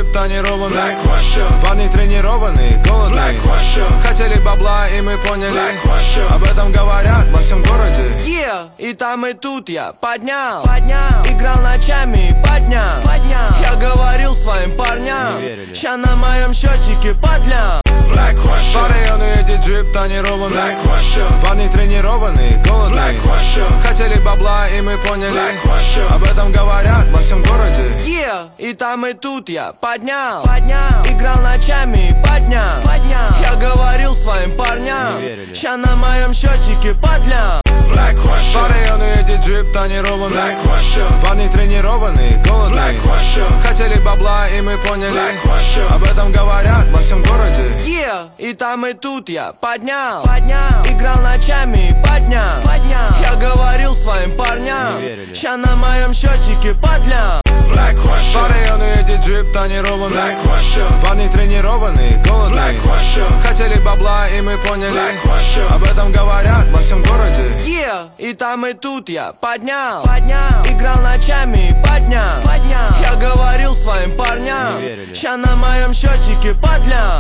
джип тонированный. Парни тренированные, голодные. Хотели бабла и мы поняли. Об этом говорят во всем городе. И там и тут я поднял. Играл ночами по дням. Я говорил своим парням, ща на моем счетчике подля. По району едет джип тонированный. Парни тренированные, голодные. Хотели бабла и мы поняли. Об этом говорят во всем городе. И там и тут я поднял. Играл ночами по дням. Я говорил своим парням, ща на моем счетчике подля. По району едет джип тонированный. Парни тренированные, голодные. Хотели бабла и мы поняли. Об этом говорят во всем городе. И там и тут я поднял. Играл ночами по дням. Я говорил своим парням, ща на моем счетчике подля. По району едет джип тонированный. Парни тренированные, голодные. Хотели бабла и мы поняли. Об этом говорят во всем городе. И там и тут я поднял. Играл ночами по дням. Я говорил своим парням, ща на моем счетчике подля.